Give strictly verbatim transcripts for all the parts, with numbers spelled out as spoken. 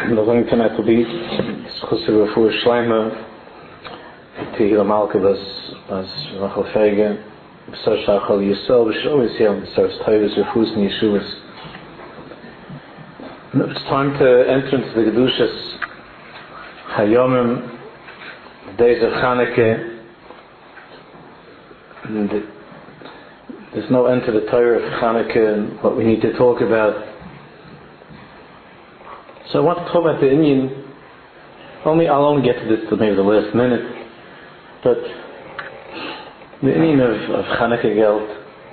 The going tonight will be Chusser Refuah Shleima Tehila Malka Bas Bas Rachel Fege B'Sar Shachal Yisrael B'Shor Yisrael B'Sar T'ayvus Refuahs and Yeshuvas. It's time to enter into the Kedushas Hayomim, the days of Chanukah. And there's no end to the Torah of Chanukah and what we need to talk about. So I want to talk about the Indian. Only I'll only get to this till maybe the last minute. But the Indian of, of Chanukah Geld.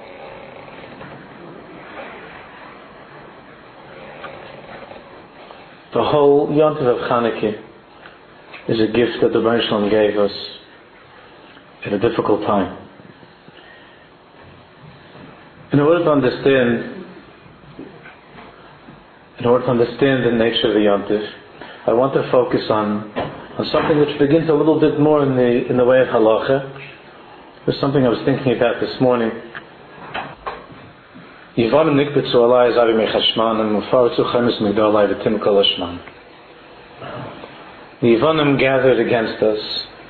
The whole Yontif of Chanukah is a gift that the Baruch Shalom gave us at a difficult time. In order to understand In order to understand the nature of the Yontif, I want to focus on, on something which begins a little bit more in the in the way of halacha. There's something I was thinking about this morning. Yivanim nikbetzu alai zavi mechashman and mufaritzu chemes migdalai v'tim kol hashman. The Yivanim gathered against us.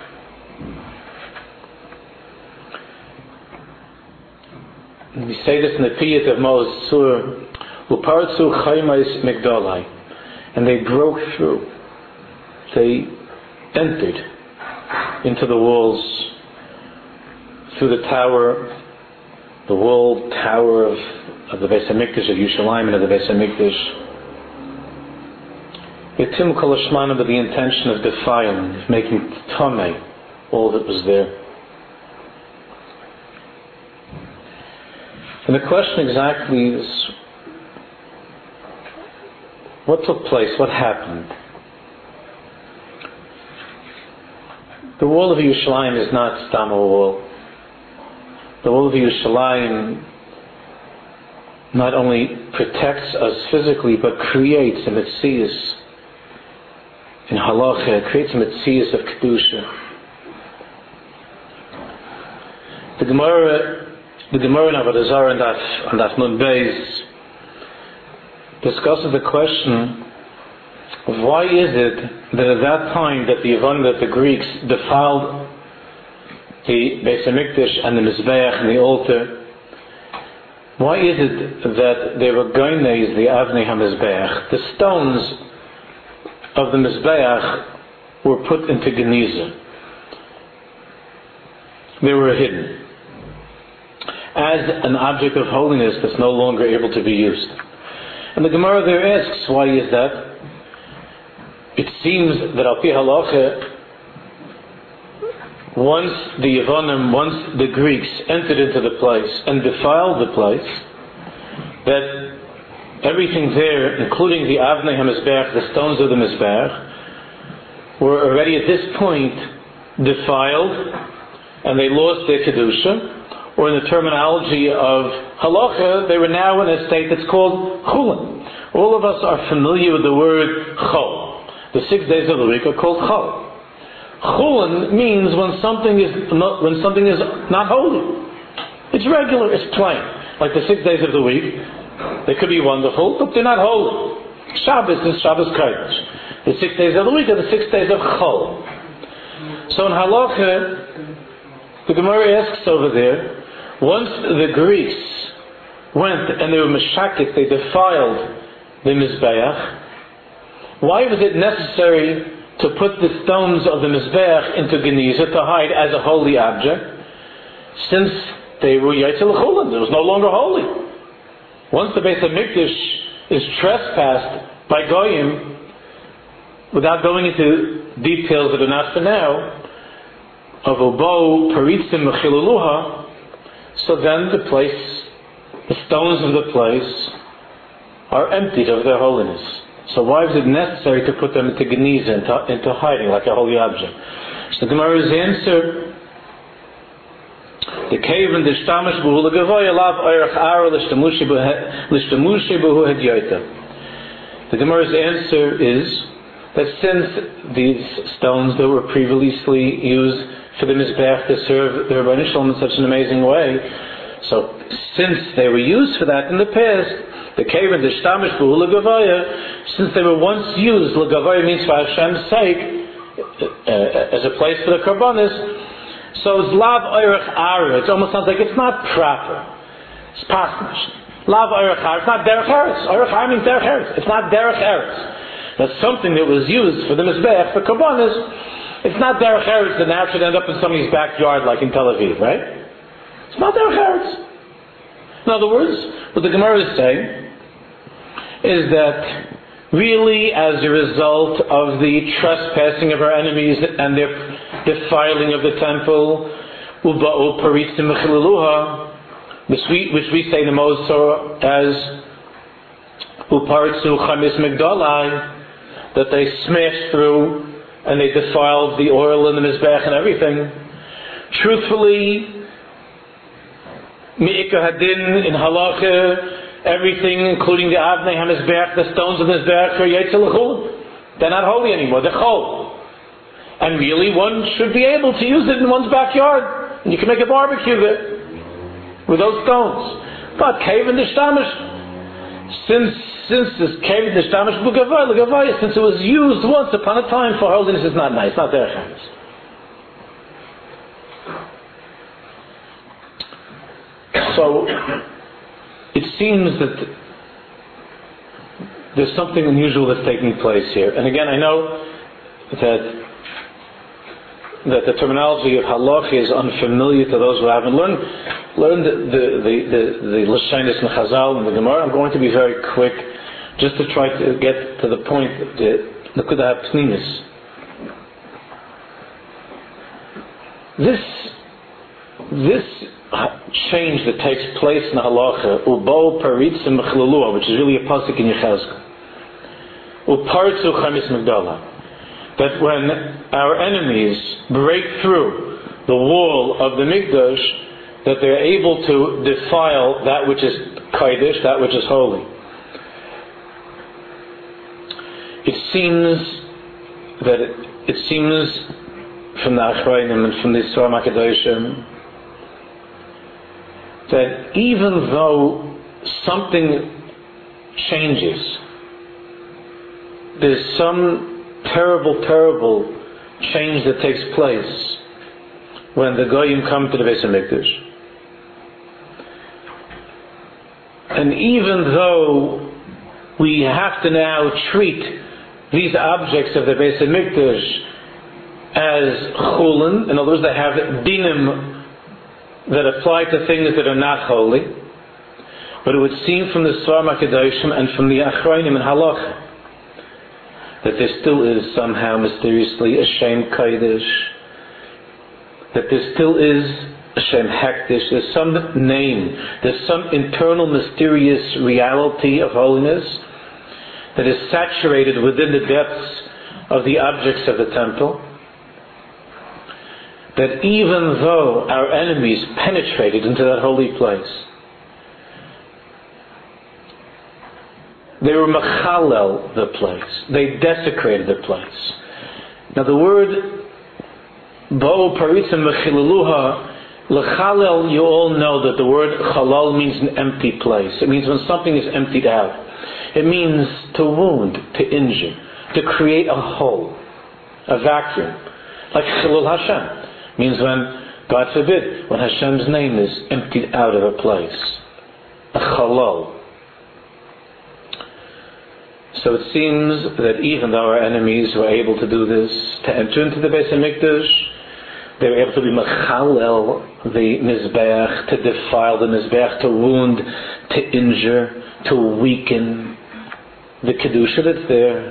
We say this in the Piyut of Moses Sur. And they broke through. They entered into the walls through the tower, the walled tower of, of the Beis HaMikdash, of Yerushalayim and of the Beis HaMikdash. Yatim kol hashman, with the intention of defiling, of making tamei all that was there. And the question exactly is, what took place? What happened? The wall of Yerushalayim is not stam a wall. The wall of Yerushalayim not only protects us physically, but creates a metzius in halacha, creates a metzius of kedusha. The Gemara, the Gemara in Avodah Zarah and Daf and Daf Nun Beis discusses the question of why is it that at that time that the Yavanim, that the Greeks defiled the Beis HaMikdash and the Mizbeach and the altar, why is it that they were goynes the Avnei HaMizbeach? The stones of the Mizbeach were put into Geniza. They were hidden as an object of holiness that's no longer able to be used. And the Gemara there asks, why is that? It seems that al pi halacha, once the Yavanim, once the Greeks entered into the place and defiled the place, that everything there, including the Avnei HaMizbeach, the stones of the Mizbeach, were already at this point defiled, and they lost their kedusha. Or in the terminology of halacha, they were now in a state that's called chulin. All of us are familiar with the word chol. The six days of the week are called chol. Chulin means when something is not, when something is not holy. It's regular, it's plain. Like the six days of the week, they could be wonderful, but they're not holy. Shabbos is Shabbos Kodesh. The six days of the week are the six days of chol. So in halacha, the Gemara asks over there, once the Greeks went and they were meshakik, they defiled the Mizbeach, why was it necessary to put the stones of the Mizbeach into Geniza to hide as a holy object, since they were Yaitzil Chulin, it was no longer holy? Once the Beis HaMikdash is trespassed by Goyim, without going into details that are not for now, of Obo, Paritzim, Mechiluluha, so then the place, the stones of the place, are emptied of their holiness. So why was it necessary to put them into Geniza, into, into hiding like a holy object? So the Gemara's answer, the cave and the shtamish buhu legavoy alav oirach ara l'shtamushi buhu hedyoita. The Gemara's answer is that since these stones that were previously used for the Mizbeach to serve the Rebbeinu Shalom in such an amazing way, so since they were used for that in the past, The Kaven, the Shtamish, the L'Gavaya, since they were once used, L'Gavaya means for Hashem's sake, uh, as a place for the Karbanis, so it's Lav Oirach Ara. It almost sounds like it's not proper. It's pasnish. Lav Oirach Ara. It's not Derech Eretz. Oirach Ara means Derech Eretz. It's not Derech Eretz. That's something that was used for the Mizbeach, for Karbanis. It's not Derech Eretz that now should end up in somebody's backyard like in Tel Aviv, right? It's not Derech Eretz. In other words, what the Gemara is saying is that really as a result of the trespassing of our enemies and their defiling of the temple, uba'u paritzim mechiluha, which we, which we say in the Mosor as uparitzu chamis migdalai, that they smashed through and they defiled the oil in the mizbech and everything. Truthfully, Mi'ika Hadin in Halacha, everything, including the Avnei HaMizbeach, the stones of the Mizbeach, are Yetzel L'chul. They're not holy anymore, they're chol. And really, one should be able to use it in one's backyard. And you can make a barbecue there with those stones. But Kaven the Shtamish, since, since this Kaven the Shtamish, L'Gavaya, L'Gavaya, since it was used once upon a time for holiness, it's not nice, not Derech Eretz. So, it seems that there's something unusual that's taking place here. And again, I know that that the terminology of halach is unfamiliar to those who haven't learned learned the the the the Lashonos and Chazal and the Gemara. I'm going to be very quick, just to try to get to the point that Nekudah Pnimis. This this change that takes place in the halacha, ubo paritzim mechlulua, which is really a pasuk in Yechezkel, uparitzu chamis migdala, that when our enemies break through the wall of the Mikdash, that they're able to defile that which is kodesh, that which is holy. It seems that it, it seems from the Achrayim and from the Svar HaKadoshim that even though something changes, there's some terrible, terrible change that takes place when the Goyim come to the Beis HaMikdash. And even though we have to now treat these objects of the Beis HaMikdash as chulin, in other words, they have dinim that apply to things that are not holy, but it would seem from the Svar HaKadoshim and from the Achrayim and Halach that there still is somehow mysteriously a Shem Kodesh, that there still is a Shem Hektish, there's some name, there's some internal mysterious reality of holiness that is saturated within the depths of the objects of the temple, that even though our enemies penetrated into that holy place, they were machalel the place. They desecrated the place. Now the word bo paritzim mechiluha, lechalel, you all know that the word chalal means an empty place. It means when something is emptied out. It means to wound, to injure, to create a hole, a vacuum, like chilul Hashem. Means when, God forbid, when Hashem's name is emptied out of a place. A chalal. So it seems that even though our enemies were able to do this, to enter into the Beis HaMikdash, they were able to be mechalel the Mizbeach, to defile the Mizbeach, to wound, to injure, to weaken the Kedusha that's there.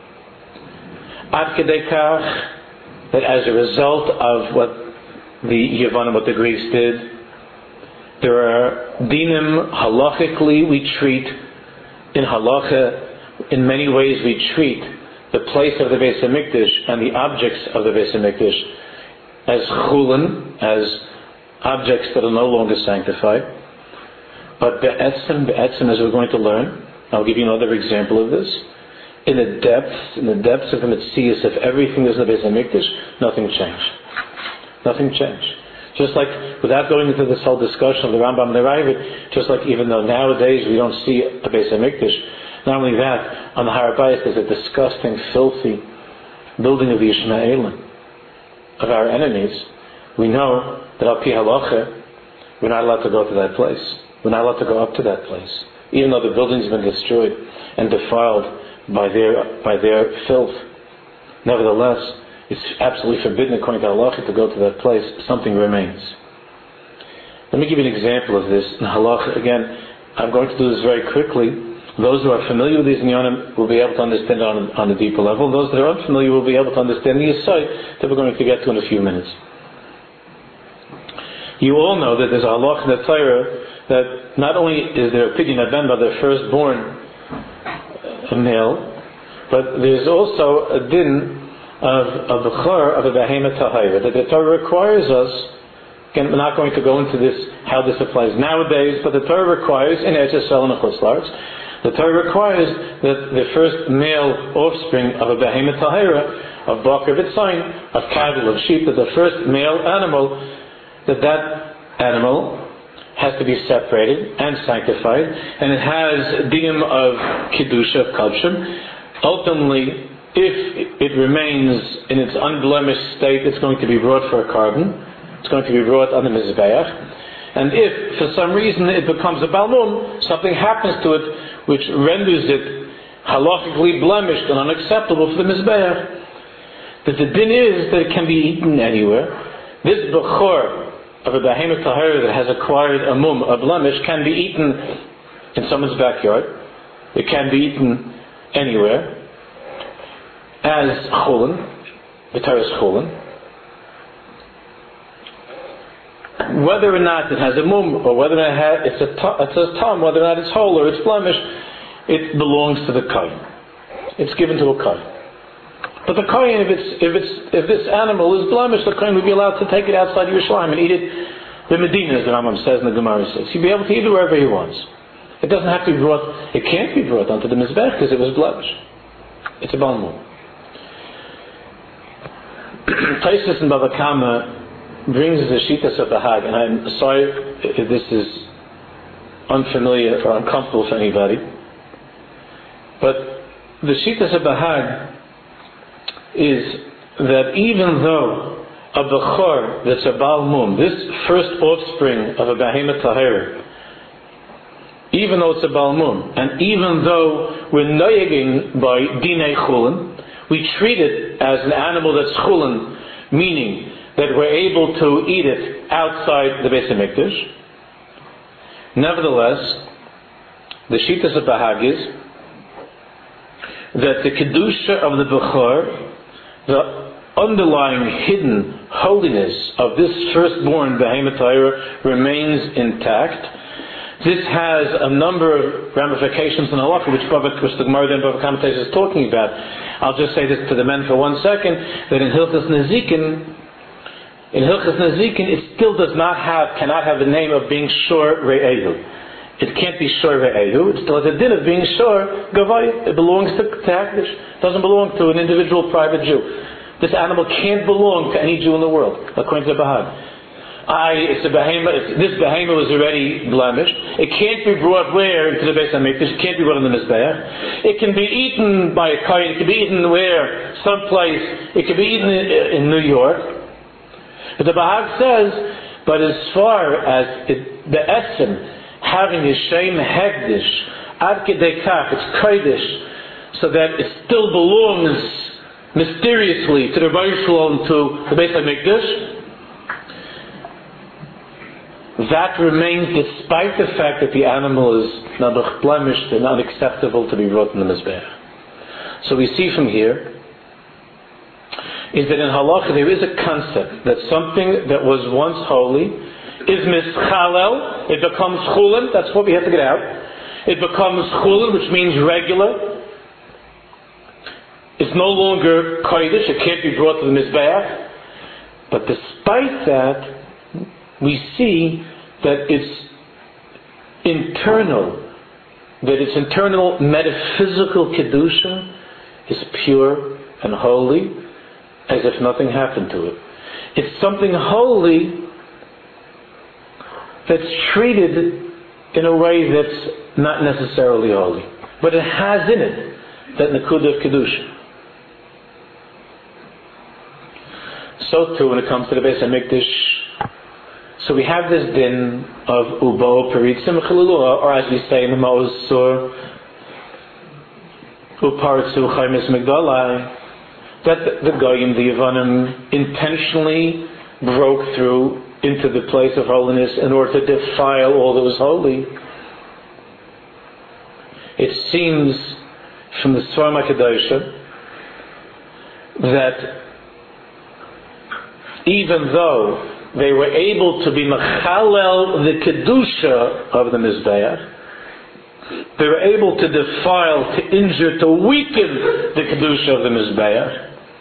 Ad kedei kach, that as a result of what the Yavanim, what the Greeks did, there are dinim halachically we treat, in halacha, in many ways we treat the place of the Beis HaMikdash and the objects of the Beis HaMikdash as chulin, as objects that are no longer sanctified. But be'etzem, be'etzem, as we're going to learn, I'll give you another example of this. In the depths, in the depths of the Metzias of everything that's in the Beis HaMikdash, nothing changed. Nothing changed. Just like, without going into this whole discussion of the Rambam and the Ravid, just like even though nowadays we don't see a Beis HaMikdash, not only that, on the Har Bayis there's a disgusting, filthy building of the Yishmaelim, of our enemies. We know that al pi halacha, we're not allowed to go to that place. We're not allowed to go up to that place, even though the building's been destroyed and defiled by their by their filth. Nevertheless, it's absolutely forbidden according to halacha to go to that place. Something remains. Let me give you an example of this in halacha. Again, I'm going to do this very quickly. Those who are familiar with these inyanim will be able to understand it on, on a deeper level. Those that are unfamiliar will be able to understand the aside that we're going to get to in a few minutes. You all know that there's a halach in the Torah that not only is there a pidyon haben by the firstborn male, but there's also a din of a bechor of a behemah tahira that the Torah requires us. Again, we're not going to go into this how this applies nowadays, but the Torah requires in Eretz Yisrael and Chutz La'aretz, the Torah requires that the first male offspring of a behemah tahira, of bakar v'tzayin, of cattle, of sheep, that the first male animal, that that animal has to be separated and sanctified, and it has dinim of kedusha, of kadshim. Ultimately, if it remains in its unblemished state, it's going to be brought for a carbon. It's going to be brought on the mizbeach. And if, for some reason, it becomes a balmum, something happens to it which renders it halachically blemished and unacceptable for the mizbeach, that the din is that it can be eaten anywhere. This bechor of a behemah tahira that has acquired a mum, a blemish, can be eaten in someone's backyard. It can be eaten anywhere as chulin, the Torah is chulin. Whether or not it has a mum, or whether or not it's a it's a tam, whether or not it's whole or it's blemished, it belongs to the kohen. It's given to a kohen. But the kohen, if it's if it's if this animal is blemished, the kohen would be allowed to take it outside Yerushalayim and eat it. The Medina, as the Rambam says and the Gemara says, he'd be able to eat it wherever he wants. It doesn't have to be brought. It can't be brought onto the mizbech because it was blemished. It's a balmum. Taisus and Bava Kama brings the Shitas of the Hag, and I'm sorry if this is unfamiliar or uncomfortable for anybody, but the Shitas of the Hag is that even though a bechor that's a balmum, this first offspring of a behemah tahira, even though it's a balmum, and even though we're noyeging by dinei chulin, we treat it as an animal that's chulin, meaning that we're able to eat it outside the Beis HaMikdash. Nevertheless, the Shitas of Bahag is that the kedusha of the bechor, the underlying hidden holiness of this firstborn behemah tahira, remains intact. This has a number of ramifications in halacha, which Bava, which the Gemara and Bava Kama is talking about. I'll just say this to the men for one second: that in Hilchas Nezikin, in Hilchas Nezikin, it still does not have, cannot have the name of being shor re'ehu. It can't be shor re'ehu. It still has a din of being shor gavai. It belongs to Hakadosh. It doesn't belong to an individual private Jew. This animal can't belong to any Jew in the world, according to Bahag. I, it's a behemah. It's, this behemah was already blemished. It can't be brought where into the Beis HaMikdash. It can't be brought in the mizbeach. It can be eaten by a kohen. It can be eaten where, someplace. It can be eaten in, in New York. But the Bahag says, but as far as it, the etzem having a shem hekdesh, ad kedei kach, it's kodesh, so that it still belongs mysteriously to the Rebbeinu Shalom, to the Beis HaMikdash, that remains despite the fact that the animal is nabuch blemished and unacceptable to be brought in the mizbeach. So we see from here is that in halacha there is a concept that something that was once holy is mischalel, it becomes chulin. That's what we have to get out. It becomes chulin, which means regular. It's no longer kodesh. It can't be brought to the mizbeach. But despite that, we see that its internal, that its internal metaphysical kedusha is pure and holy, as if nothing happened to it. It's something holy that's treated in a way that's not necessarily holy, but it has in it that Nekudah of Kedusha. So too when it comes to the Beis HaMikdash, so we have this din of Ubo Peritzim Chaluluha, or as we say in the Maoz Sur, Uparitzu Chaimis Migdalai, that the, the Goyim, the Yevanim, intentionally broke through into the place of holiness in order to defile all that was holy. It seems from the Sfarim HaKadoshim that even though they were able to be Mechalel the Kedusha of the Mizbeach, they were able to defile, to injure, to weaken the Kedusha of the Mizbeach.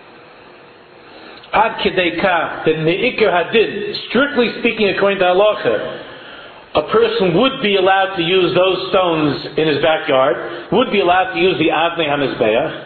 Ad Kedei Kach, that Me'ikar Hadin, strictly speaking according to Halacha, a person would be allowed to use those stones in his backyard, would be allowed to use the Avnei HaMizbeach.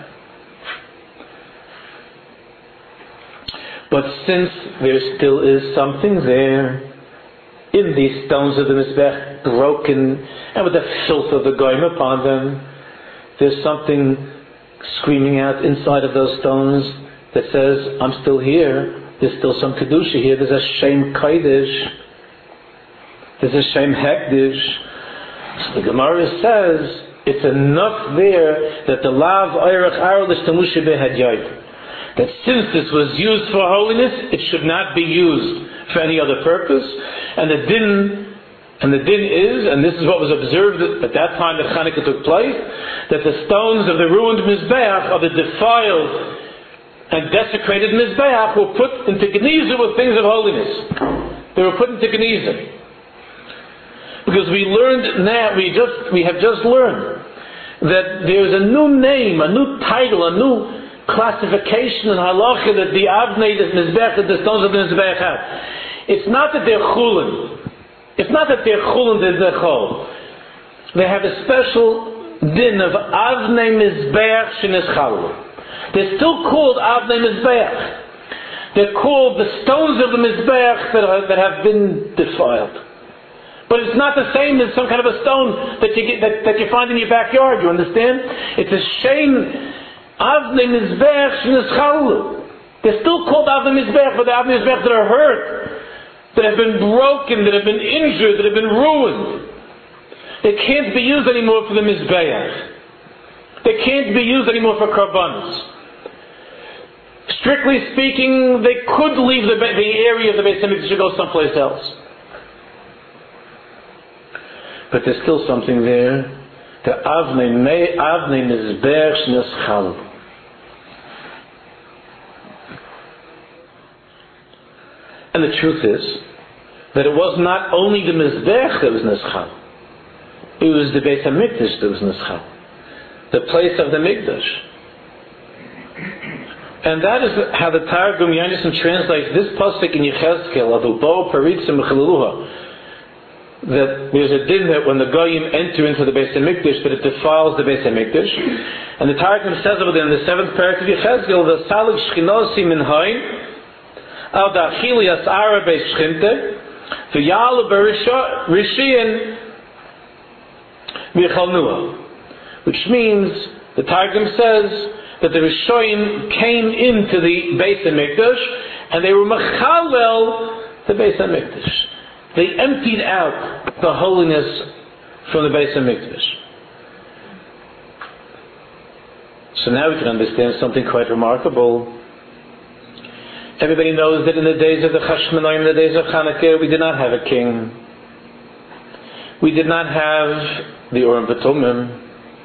But since there still is something there in these stones of the Mizbech, broken, and with the filth of the goyim upon them, there's something screaming out inside of those stones that says, I'm still here, there's still some Kedusha here, there's a Shem Kodesh, there's a Shem Hekdesh. So the Gemara says, it's enough there that the Lav Eirach Arlish Tamushe Behadyayt, that since this was used for holiness, it should not be used for any other purpose. And the din, and the din is, and this is what was observed at that time that Chanukah took place, that the stones of the ruined Mizbeach, of the defiled and desecrated Mizbeach, were put into Geniza with things of holiness. They were put into Geniza. Because we learned now, we just we have just learned that there is a new name, a new title, a new classification in halacha that the avnei, the mizbech, that the stones of the mizbech have. It's not that they're chulin. It's not that they're chulin, they're chol. They have a special din of avnei mizbech sheneschalul. They're still called avnei mizbech. They're called the stones of the mizbech that, are, that have been defiled. But it's not the same as some kind of a stone that you get, that, that you find in your backyard. You understand? It's a shame. Avnei Mizbech Sheneschalul. They're still called Avnei Mizbech, but the Avnei Mizbech that are hurt, that have been broken, that have been injured, that have been ruined. They can't be used anymore for the Mizbeach. They can't be used anymore for Karbanos. Strictly speaking, they could leave the, the area of the Beis HaMikdash to go someplace else. But there's still something there. The Avnei Avnei Mizbech Sheneschalul. And the truth is that it was not only the Mizbech that was Neschal. It was the Beis HaMikdash that was Neschal. The place of the Mikdash. And that is how the Targum Yonason translates this pasuk in Yechezkel of Ubo Peritzim Chaluluha. That there's a din that when the Goyim enter into the Beis HaMikdash, that it defiles the Beis HaMikdash. And the Targum says over there in the seventh parak of Yechezkel, the Salig Shchinosi Min Hain, Al Dachili Asara Beis Shchinte, V'yalu Berishiyin Michalnua. Which means, the Targum says, that the Rishoyim came into the Beis HaMikdash, and they were Mechalel the Beis HaMikdash. They emptied out the holiness from the Beis HaMikdash. So now we can understand something quite remarkable. Everybody knows that in the days of the Chashmonaim, in the days of Chanukah, we did not have a king. We did not have the Urim V'Tumim.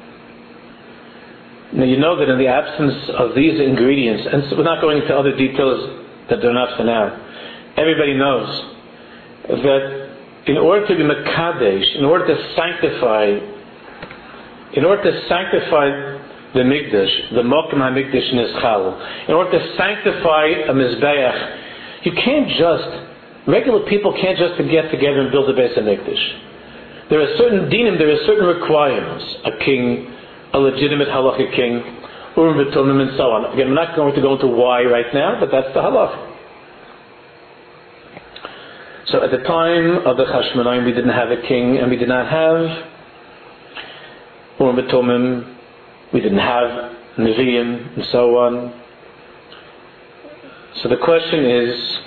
Now you know that in the absence of these ingredients, and so we're not going into other details that they're not for now, everybody knows that in order to be Mekadesh, in order to sanctify, in order to sanctify the Mikdash, the Mokim HaMikdash Neschal, in order to sanctify a Mizbeach, you can't just, regular people can't just get together and build a Beis HaMikdash. There are certain dinim, there are certain requirements. A king, a legitimate halachic king, Urim V'Tumim, and so on. Again, I'm not going to go into why right now, but that's the halach. So So at the time of the Chashmonaim, we didn't have a king, and we did not have Urim Tumim, we didn't have Nevi'im, and so on. So the question is,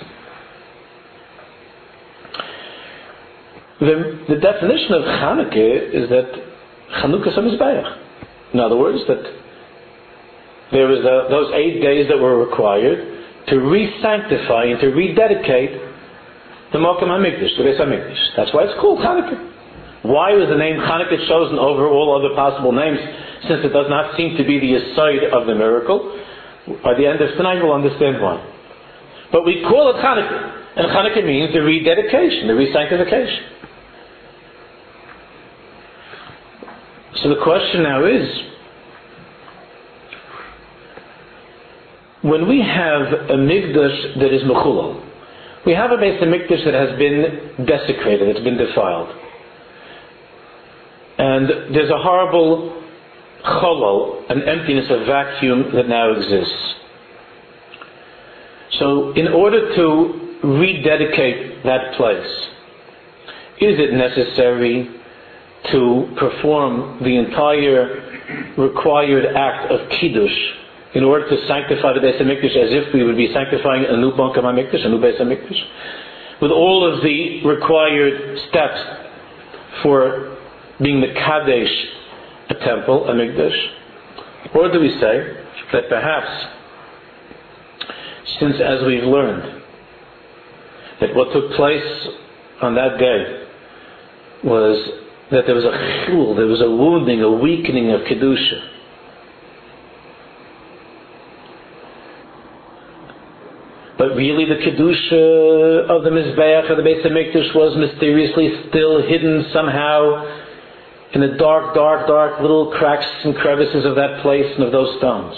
the, the definition of Chanukah is that Chanukah HaMizbeach. In other words, that there was a, those eight days that were required to re-sanctify and to rededicate the Mokum HaMikdash, the Beis HaMikdash. That's why it's called Chanukah. Why was the name Chanukah chosen over all other possible names, since it does not seem to be the aside of the miracle? By the end of tonight we'll understand why. But we call it Chanukah, and Chanukah means the rededication, the re-sanctification. So the question now is, when we have a Mikdash that is Mechulal, we have a Beis HaMikdash that has been desecrated, it's been defiled. And there's a horrible cholol, an emptiness, a vacuum that now exists. So in order to rededicate that place, is it necessary to perform the entire required act of Kiddush in order to sanctify the Beis HaMikdash as if we would be sanctifying a new Mokum HaMikdash, a new Beis HaMikdash, with all of the required steps for being the Kadesh, a temple, a Mikdash? Or do we say that perhaps, since as we've learned, that what took place on that day was that there was a chilul, there was a wounding, a weakening of Kedusha. But really the Kedusha of the Mizbeach of the Beis HaMikdash was mysteriously still hidden somehow in the dark, dark, dark little cracks and crevices of that place and of those stones.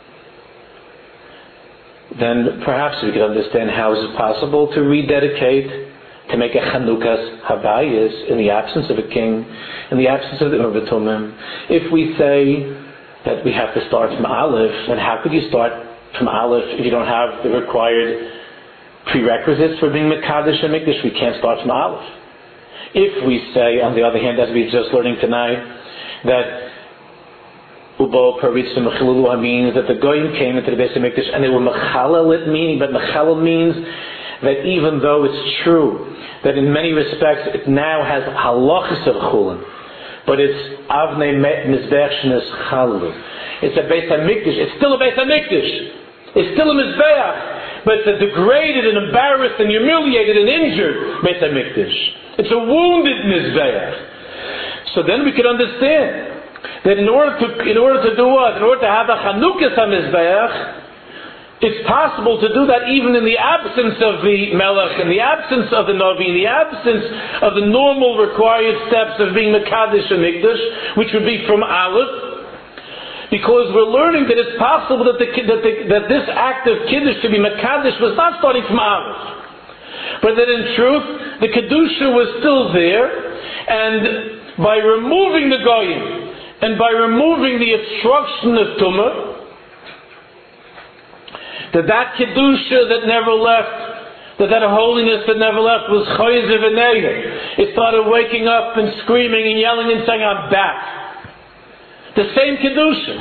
Then perhaps we could understand how is it possible to rededicate, to make a Chanukas Habayis in the absence of a king, in the absence of the Urim Tumim. If we say that we have to start from Aleph, then how could you start from Aleph if you don't have the required prerequisites for being Mekadesh and Mikdash? We can't start from Aleph. If we say, on the other hand, as we're just learning tonight, that Ubo Paritz Mechiluluha means that the Goyim came into the Beis HaMikdash and they were Mechalel it, meaning, but Mechalel means that even though it's true that in many respects it now has halachas of chulin, but it's avnei mizbeach shenes chalu. It's a Beis HaMikdash. It's still a Beis HaMikdash. It's still a mizbeach, but it's a degraded and embarrassed and humiliated and injured Beis HaMikdash. It's a wounded mizbeach. So then we can understand that in order to in order to do what? In order to have a Chanukas HaMizbeach, it's possible to do that even in the absence of the Melech, in the absence of the Navi, in the absence of the normal required steps of being Mekadesh and Mikdash, which would be from Aleph, because we're learning that it's possible that, the, that, the, that this act of Kiddush to be Mekadesh was not starting from Aleph, but that in truth the Kedusha was still there, and by removing the Goyim, and by removing the obstruction of Tumah, that that Kedusha that never left, that that holiness that never left was Chayzer v'Neger. It started waking up and screaming and yelling and saying, I'm back. The same Kedusha.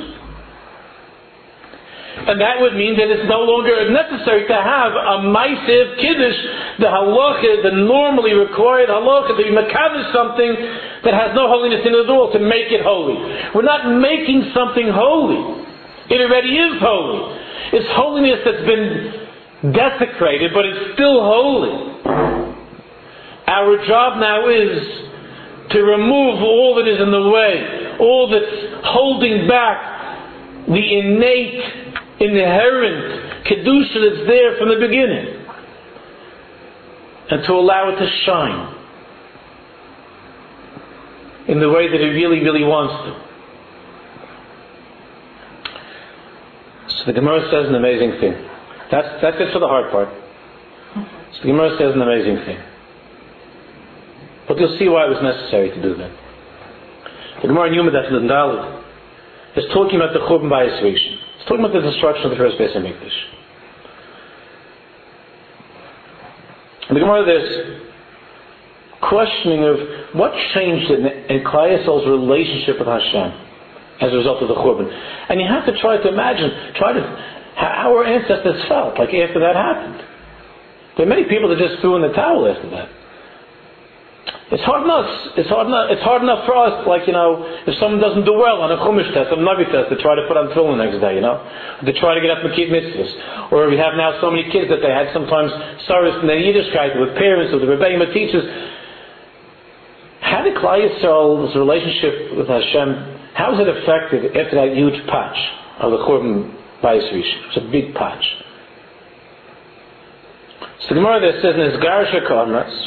And that would mean that it's no longer necessary to have a Ma'aseh Kiddush, the halacha, the normally required halacha, to be mekadesh something that has no holiness in it at all, to make it holy. We're not making something holy. It already is holy. It's holiness that's been desecrated, but it's still holy. Our job now is to remove all that is in the way, all that's holding back the innate, inherent Kedusha that's there from the beginning, and to allow it to shine in the way that it really, really wants to. So the Gemara says an amazing thing. That's, that's it for the hard part. So the Gemara says an amazing thing. But you'll see why it was necessary to do that. The Gemara in Yuma Daf Daled is talking about the Churban Bayis Rishon. It's talking about the destruction of the first Beis HaMikdash. And the Gemara there questioning of what changed in, in Klal Yisrael's relationship with Hashem as a result of the Churban. And you have to try to imagine, try to, how our ancestors felt like after that happened. There are many people that just threw in the towel after that. It's hard enough. It's hard enough. It's hard enough for us. Like, you know, if someone doesn't do well on a Chumash test, a Navi test, to try to put on tefillin the next day, you know, to try to get up Makid mitzvahs. Or we have now so many kids that they had sometimes sorrows in their Yiddishkeit with parents, with the Rebbeim, with teachers. How did Klal Yisrael's relationship with Hashem? How was it affected after that huge patch of the Churban Bayis Rishon? It's a big patch. So the Gemara there says, "Nizgar she'kamras."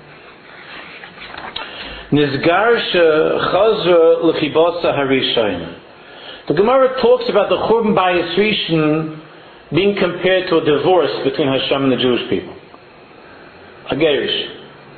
Nizgar she'chazra l'chibasa harishayim. The Gemara talks about the Churban Bayis Rishon being compared to a divorce between Hashem and the Jewish people, a gerish.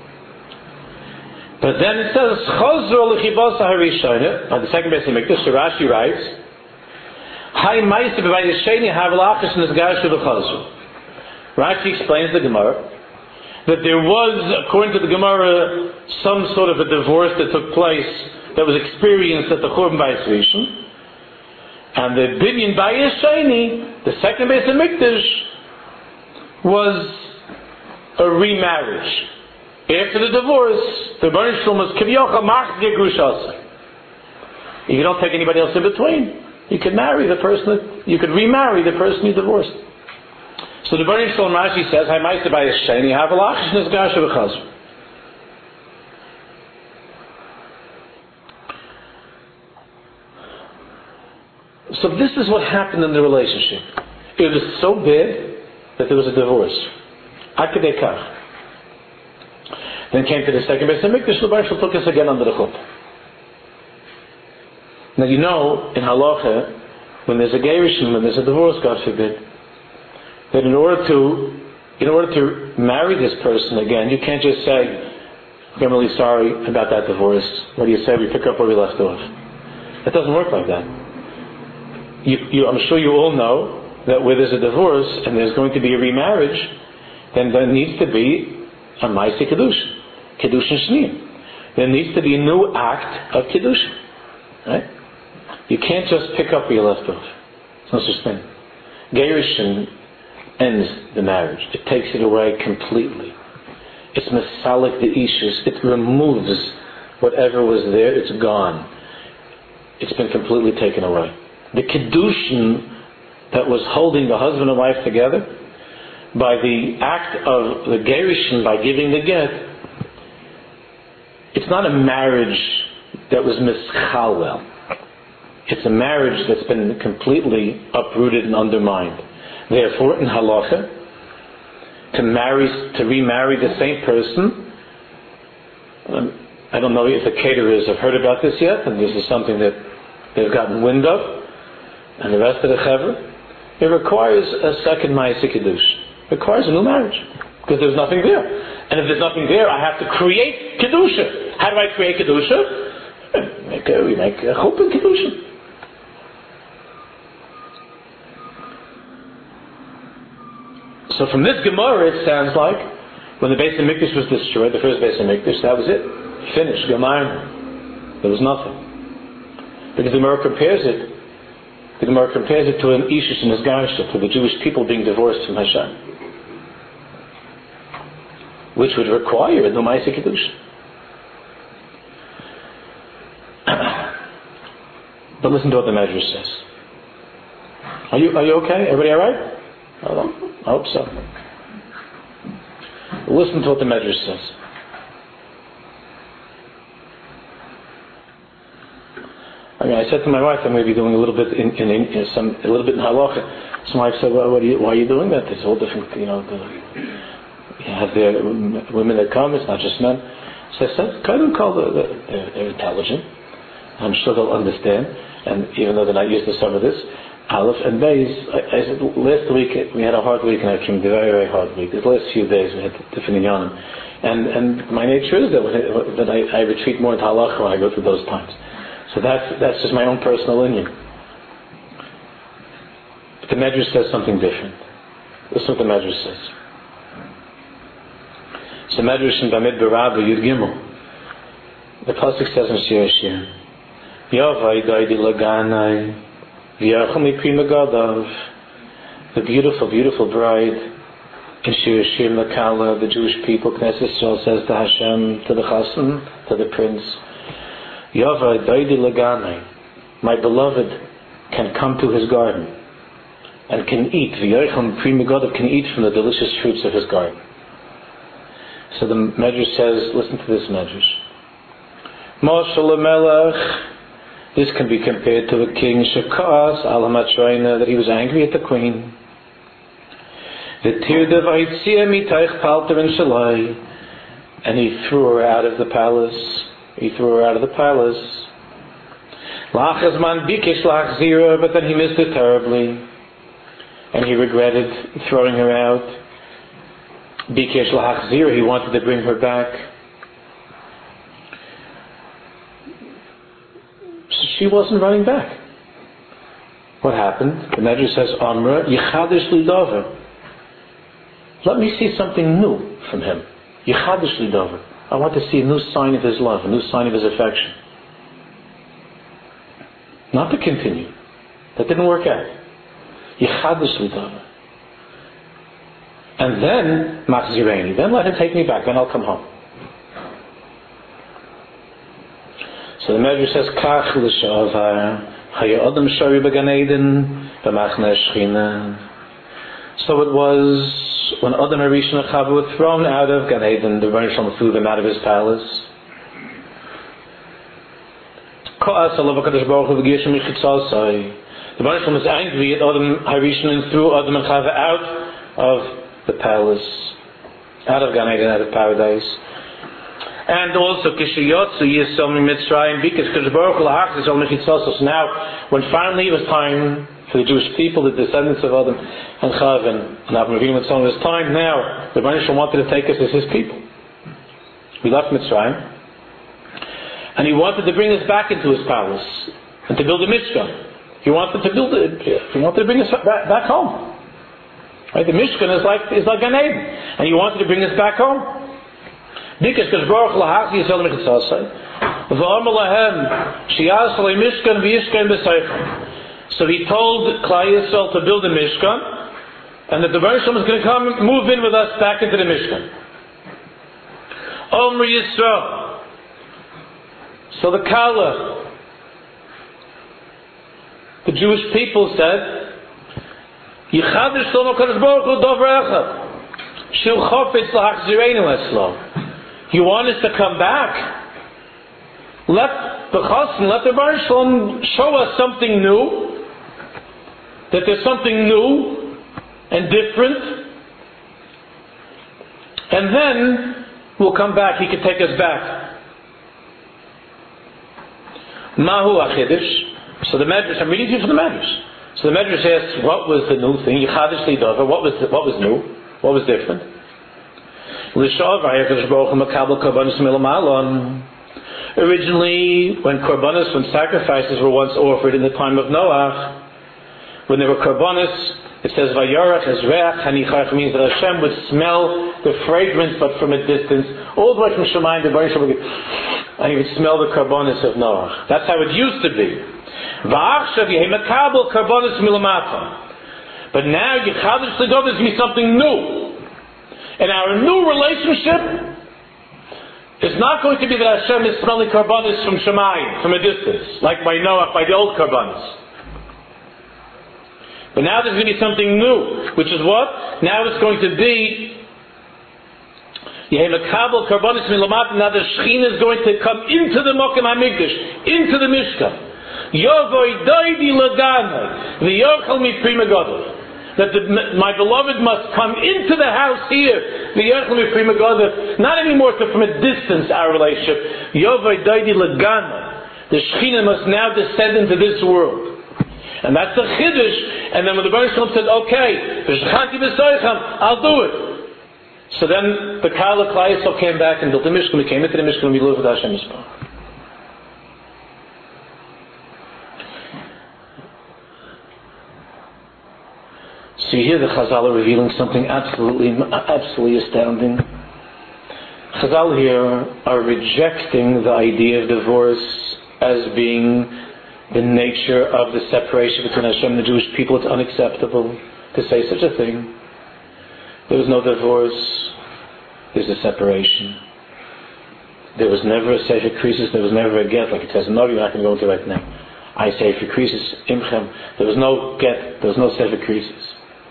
But then it says chazra l'chibasa harishayim. By the second Beis Hamikdash, Rashi writes, "Hay ma'aseh b'bayis sheni havelachas nizgar she'chazra." Rashi explains the Gemara that there was, according to the Gemara, some sort of a divorce that took place that was experienced at the Churban Bayis Rishon, and the Binyan Bayis Sheni, the second Beis Hamikdash, was a remarriage. After the divorce, the Rebbeinu Shalom was kivyocha machzir grushasa. You don't take anybody else in between. You could marry the person that, you could remarry the person you divorced. So the Rebbeinu Shalom Rashi says, "Hay ma'aseh b'bayis sheni havelachas nizgar she'chazra." So this is what happened in the relationship. It was so bad that there was a divorce. Ad kedei kach. Then came to the second Beis Hamikdash. The Rebbeinu Shalom took us again under the chuppah. Now you know in halacha, when there's a gerushin, when there's a divorce, God forbid, that in order to in order to marry this person again, you can't just say, "I'm really sorry about that divorce. What do you say? We pick up where we left off." It doesn't work like that. You, you, I'm sure you all know that where there's a divorce and there's going to be a remarriage, then there needs to be a ma'aseh kedushin, kedushin shniyim. There needs to be a new act of kedushin, right? You can't just pick up where you left off. It's no such thing. Gerushin ends the marriage. It takes it away completely. It's mesalik the ishus. It removes whatever was there. It's gone. It's been completely taken away. The kedushin that was holding the husband and wife together, by the act of the gerushin, by giving the get, it's not a marriage that was mischalel. It's a marriage that's been completely uprooted and undermined. Therefore, in halacha, to marry, to remarry the same person, um, I don't know if the caterers have heard about this yet, and this is something that they've gotten wind of, and the rest of the chevra, it requires a second ma'aseh kiddush. It requires a new marriage, because there's nothing there. And if there's nothing there, I have to create kedusha. How do I create kedusha? Make a, we make a chuppah kedusha. So from this Gemara, it sounds like when the Beis Hamikdash was destroyed, the first Beis Hamikdash, that was it. Finished. Gemara. There was nothing. Because the Gemara compares it, the Gemara compares it to an ishus and esgarsha, to the Jewish people being divorced from Hashem, which would require a no ma'aseh kiddush. But listen to what the Medrash says. Are you are you okay? Everybody all right? I don't. I hope so. Listen to what the Medrash says. I mean, I said to my wife, I'm going to be doing a little bit in, in, in some a little bit in halacha. So my wife said, well, what are you, why are you doing that? It's all different, you know. The, you have the women that come. It's not just men. So I said, kind of call the, the they're, they're intelligent. I'm sure they'll understand. And even though they're not used to some of this, Aleph and Beis, I, I said, last week we had a hard week, and I came a very, very hard week. These last few days we had different inyanim. And and my nature is that, when I, that I, I retreat more into halacha when I go through those times. So that's that's just my own personal inyan. But the Medrash says something different. Listen what the Medrash says. So a Medrash in Bamidbar Rabbah Yud Gimel. The pasuk says in Shir Shir, Yavai Daidi Laganai V'yachal Prima Gadav. The beautiful, beautiful bride in Shir Shir Makala, the Jewish people, Knesset Yisrael says to Hashem, to the Chassan, to the prince, Yavai Daidi Laganai, my beloved can come to his garden and can eat, V'yachal Prima Gadav can eat from the delicious fruits of his garden. So the Medrash says, listen to this Medrash. Moshel Melech, this can be compared to a king, Shekas al Hamatrayna, that he was angry at the queen. V'tirda v'hitzia mitaych palter in Shalai, and he threw her out of the palace. He threw her out of the palace. Lachazman bikesh lachzira, but then he missed it terribly, and he regretted throwing her out. Bikesh lachzira, he wanted to bring her back. She wasn't running back. What happened? The Medrash says, Amra yichadish lidavar. Let me see something new from him. Yichadish lidavar. I want to see a new sign of his love, a new sign of his affection. Not to continue. That didn't work out. Yichadish lidavar. And then machzireni. Then let him take me back. Then I'll come home. So the Medrash says, Kach l'shavar haya adam shari b'gan Eden b'machne shchina. So it was when Adam Harishon and Chava were thrown out of Gan Eden, the Rebbeinu Shalom threw them out of his palace. Ko'as alav HaKadosh Baruch Hu v'giyashim michitzasai. The Rebbeinu Shalom was angry at Adam Harishon and threw Adam and Chava out of the palace, out of Gan Eden, out of paradise. And also, Kishiyotsu Yisom Mitzrayim, because Kadosh Baruch Hu lahachzis al michitzasai. So now, when finally it was time for the Jewish people, the descendants of Adam and Chava and Avram Avinu and so on, it was time now. The Rebbeinu Shalom wanted to take us as his people. We left Mitzrayim, and he wanted to bring us back into his palace and to build a Mishkan. He wanted to build it. He wanted to bring us back, back home. Right? The Mishkan is like is like Gan Eden, and he wanted to bring us back home. Because Baruch lahachzis al michitzasai, v'amar lahem sheyas alei Mishkan v'yishkan b'seichel. So he told Klal Yisrael to build a Mishkan, and that the Rebbeinu Shalom is going to come and move in with us back into the Mishkan. Omer Yisrael. So the Kala, the Jewish people said, Yichadish Shalom HaKadosh Baruch Hu Dover Echad Shil Chofetz L'Hachzireinu Eslo. You want us to come back? Let the Chassan, let the Rebbeinu Shalom show us something new. That there's something new and different, and then we'll come back. He can take us back. Mahu achidish. So the Medrash, I'm reading to you from the Medrash. So the Medrash asks, what was the new thing? Yichadish lidavar. What was what was new? What was different? Originally, when korbanos, when sacrifices were once offered in the time of Noah, when there were korbanos, it says Vayarach Ezreach Hanichach, means that Hashem would smell the fragrance, but from a distance, all the way from Shemayim to Baruch, and he would smell the korbanos of Noah. That's how it used to be. Va'achshav Yehimakabel korbanos milamata. But now Yichadish L'Dov is me something new, and our new relationship is not going to be that Hashem is smelling korbanos from Shemayim, from a distance, like by Noah, by the old korbanos. But now there's going to be something new, which is what? Now it's going to be Yehimakabel korbanos milamata. Now the Shechina is going to come into the Mokem HaMikdash, into the Mishkan. Yovoi doidi lagana v'yochel mi prima gadol. That the, my beloved must come into the house here. V'yochel mi prima gadol. Not anymore to, from a distance, our relationship. Yovoi doidi lagana. The Shechina must now descend into this world. And that's the Chiddush. And then when the Rebbeinu Shalom said, okay, I'll do it. So then the Kala Klal Yisrael came back and built the Mishkan. We came into the Mishkan and we lived with Hashem Yisrael. So you hear the Chazal are revealing something absolutely, absolutely astounding. Chazal here are rejecting the idea of divorce as being the nature of the separation between Hashem and the Jewish people. It's unacceptable to say such a thing. There was no divorce. There's a separation. There was never a Sefer Krisis. There was never a get, like it says in Novi. We're not going to go into right now. I Sefer Krisis imchem. There was no get. There was no Sefer Krisis.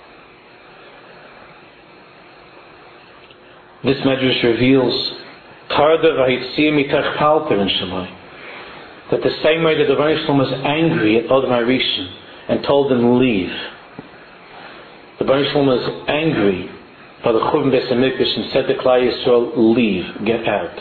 This Medrash reveals Tarda v'hitziyah mitach palper in Shammai, that the same way that the Rebbeinu Shalom was angry at Adam HaRishon and told them leave, the Rebbeinu Shalom was angry by the Churban Beis HaMikdash and said to Klal Yisrael, leave, get out.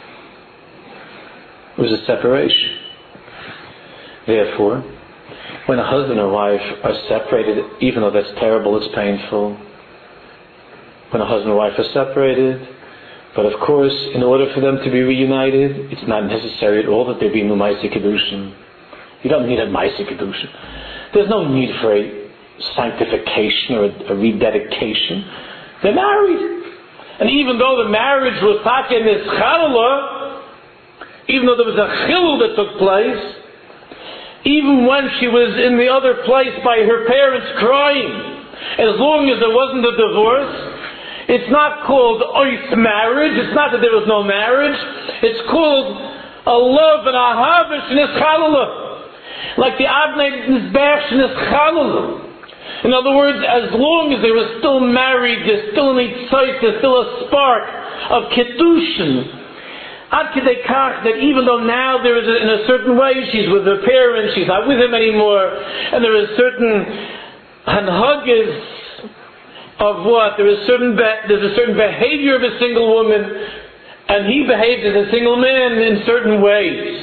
It was a separation. Therefore, when a husband and wife are separated, even though that's terrible, it's painful, when a husband and wife are separated, but of course, in order for them to be reunited, it's not necessary at all that there be no Maaseh Kedushin. You don't need a Maaseh Kedushin. There's no need for a sanctification or a, a rededication. They're married. And even though the marriage was taka in this Chanukah, even though there was a chilul that took place, even when she was in the other place by her parents crying, as long as there wasn't a divorce, it's not called ois marriage. It's not that there was no marriage. It's called a love and a havish nischalala, like the Avnei Mizbeach nischalala. In other words, as long as they were still married, there's still an itzait, there's still a spark of kedushin. Ad kedei kach, that even though now there is a, in a certain way she's with her parents, she's not with him anymore, and there is certain hanhagas of what? There is certain be- there's a certain behavior of a single woman, and he behaves as a single man in certain ways.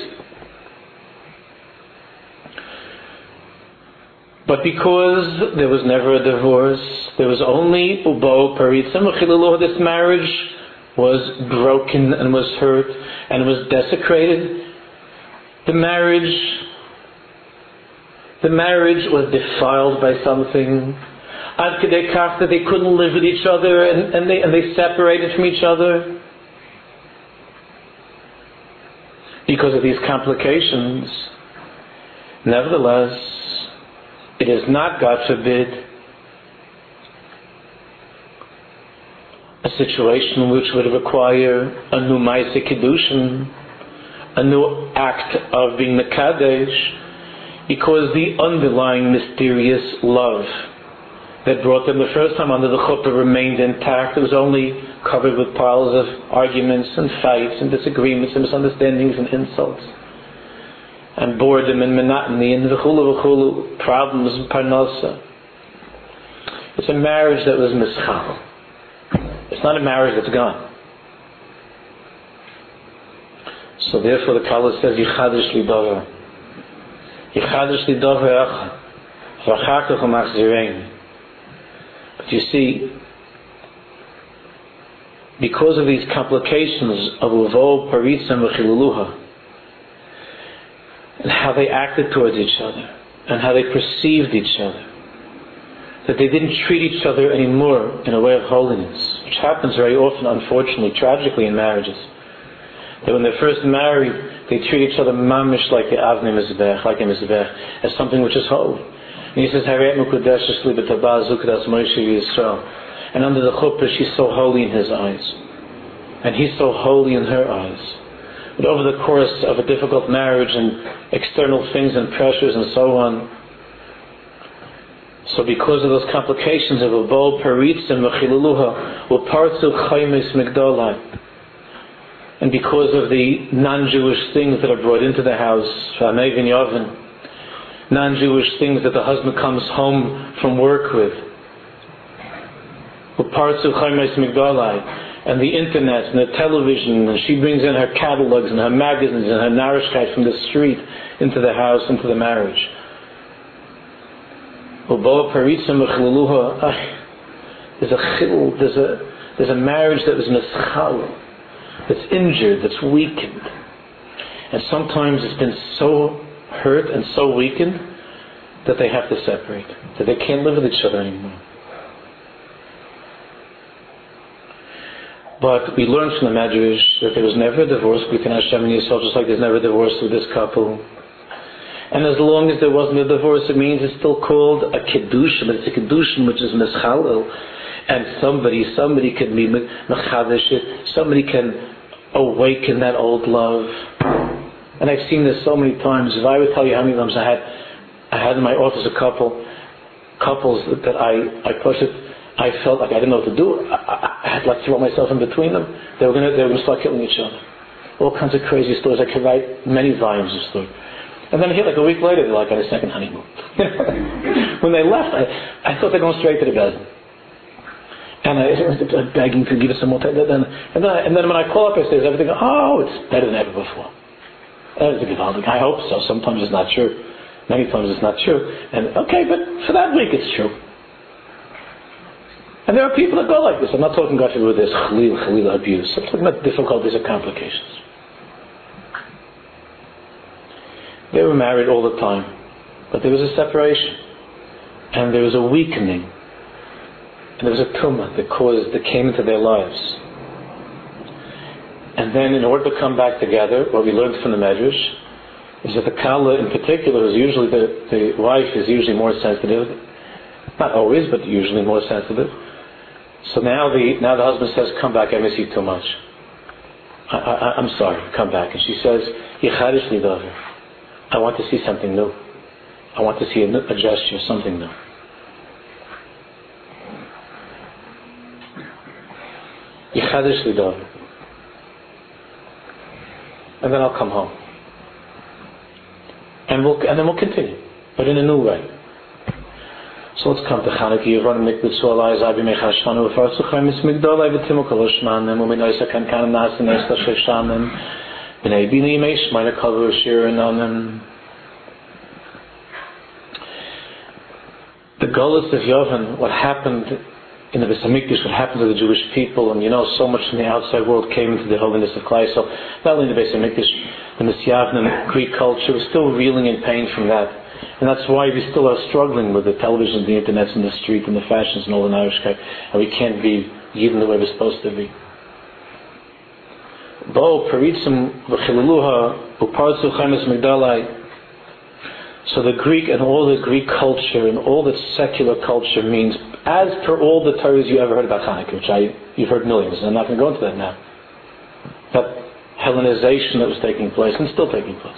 But because there was never a divorce, there was only ubo paritzim v'chilulo. This marriage was broken and was hurt and was desecrated. The marriage, the marriage was defiled by something. Ad kedei kach that they couldn't live with each other, and, and they and they separated from each other because of these complications. Nevertheless, it is not, God forbid, a situation which would require a new Maaseh Kedushin, a new act of being Mekadesh, because the underlying mysterious love that brought them the first time under the chuppah remained intact. It was only covered with piles of arguments and fights and disagreements and misunderstandings and insults and boredom and monotony and v'chulu v'chulu, problems and parnasa. It's a marriage that was mischal. It's not a marriage that's gone. So therefore the Kala says, Yichadish li dover. Yichadish li dover echa. V'achar kach u'machzirein. But you see, because of these complications of uvo, paritza, and v'chiluluha, and how they acted towards each other, and how they perceived each other, that they didn't treat each other anymore in a way of holiness, which happens very often, unfortunately, tragically in marriages. That when they're first married, they treat each other mamish like the Avnei Mizbeach, like a Mizbeach, as something which is holy. And he says, and under the chuppah, she's so holy in his eyes, and he's so holy in her eyes. But over the course of a difficult marriage and external things and pressures and so on, so because of those complications of a bol paritz and v'chiluluha, upartzu chaymes migdolai, and because of the non-Jewish things that are brought into the house, v'amei v'nyoven, non-Jewish things that the husband comes home from work with, upartzu chaymes migdolai, and the internet and the television, and she brings in her catalogs and her magazines and her narishkeit from the street into the house, into the marriage. There's a chil, there's a there's a marriage that was mischal, that's injured, that's weakened, and sometimes it's been so hurt and so weakened that they have to separate, that they can't live with each other anymore. But we learned from the Medrash that there was never a divorce between Hashem and Yisrael, just like there's never a divorce with this couple. And as long as there wasn't a divorce, it means it's still called a Kedushin, but it's a Kedushin which is Meschalel. And somebody, somebody can be Mechadesh it, somebody can awaken that old love. And I've seen this so many times. If I would tell you how many times I had, I had in my office a couple, couples that I, I pushed it, I felt like I didn't know what to do. I, I, I had to like throw myself in between them. They were going to, they were going to start killing each other. All kinds of crazy stories. I could write many volumes of stories. And then here, like a week later, they're like on a second honeymoon. When they left, I, I thought they're going straight to the bed. And I was begging to give us some more time. And then, and then, and then when I call up, I say, is everything, oh, it's better than ever before. I hope so. Sometimes it's not true. Many times it's not true. And okay, but for that week it's true. And there are people that go like this. I'm not talking about with this chalil, chalil abuse. I'm talking about difficulties and complications. They were married all the time, but there was a separation, and there was a weakening, and there was a tumah that caused that came into their lives. And then, in order to come back together, what we learned from the Medrash is that the Kala, in particular, is usually the the wife is usually more sensitive, not always, but usually more sensitive. So now the now the husband says, "Come back, I miss you too much. I, I, I'm sorry, come back." And she says, "Yichadish li davar. I want to see something new. I want to see a, a gesture, something new." Yichadish li davar. And then I'll come home. And we'll and then we'll continue, but in a new way. So let's come to Chanukah. Yivron mikvah tzolai zabi mechashanu v'farzuchem mismigdolai v'timu koloshmanim u'minoisa kan kanem nasim nesla sheshanim b'nei bini yimei shmayna kavu shirinanim. The Golus of Yovan, what happened in the Beis Hamikdash, what happened to the Jewish people, and you know, so much from the outside world came into the holiness of Klal Yisrael. Not only the Beis Hamikdash, the Misyavnim, Greek culture, was still reeling in pain from that. And that's why we still are struggling with the television, the internet, and the street, and the fashions, and all the Narishkeit, and we can't be even the way we're supposed to be. Bo paritzim v'chilaluha uparzu chaimes migdalai. So the Greek and all the Greek culture and all the secular culture means, as per all the Torahs you ever heard about Hanukkah, which I you've heard millions, and I'm not going to go into that now. That Hellenization that was taking place and still taking place.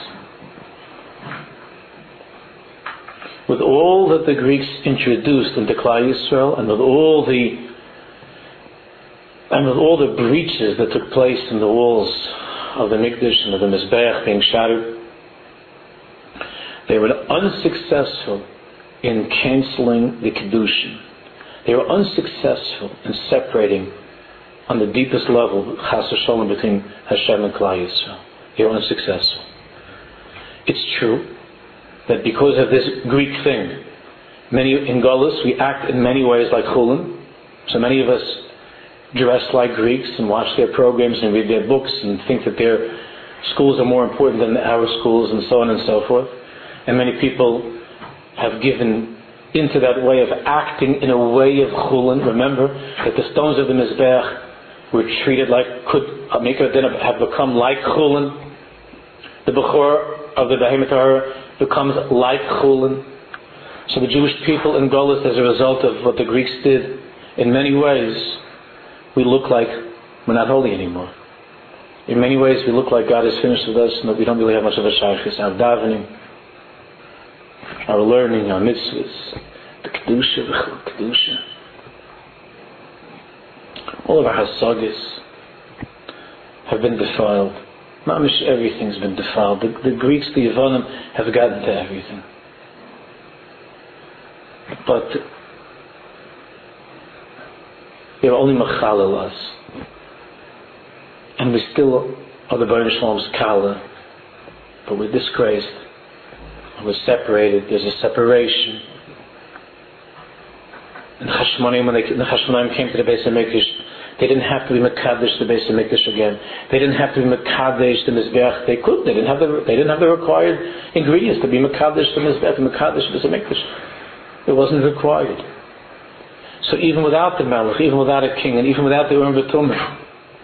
With all that the Greeks introduced into Klal Yisrael, and with all the and with all the breaches that took place in the walls of the Mikdash and of the Mizbeach being shattered, they were unsuccessful in canceling the Kedushin. They were unsuccessful in separating on the deepest level Chas v'Sholom between Hashem and Klal Yisrael. They were unsuccessful. It's true that because of this Greek thing, many in Golus we act in many ways like Chulin. So many of us dress like Greeks and watch their programs and read their books and think that their schools are more important than our schools and so on and so forth. And many people have given into that way of acting in a way of Chulin. Remember that the stones of the Mizbeach were treated like, could Mikra Din have become like Chulin. The Bechor of the Behemoth Torah becomes like Chulin. So the Jewish people in Golus, as a result of what the Greeks did, in many ways, we look like we're not holy anymore. In many ways, we look like God is finished with us and that we don't really have much of a shaykhis. Our davening, our learning, our mitzvahs, the Kedusha, the Kedusha. All of our hasagis have been defiled. Mamish, everything's been defiled. The, the Greeks, the Yevonim, have gotten to everything. But they were only machalel us. And we still are the Baruch Shalom's Kala. But we're disgraced. We're separated. There's a separation. And Chashmonaim, when they, the Chashmonaim came to the Beis Hamikdash, they didn't have to be Mekadesh the Beis Hamikdash again. They didn't have to be Mekadesh the Mizbeach. They could. They didn't have the. They didn't have the required ingredients to be Mekadesh the Mizbeach, Mekadesh the Beis Hamikdash. It wasn't required. So even without the Melech, even without a king, and even without the Urim V'Tumah,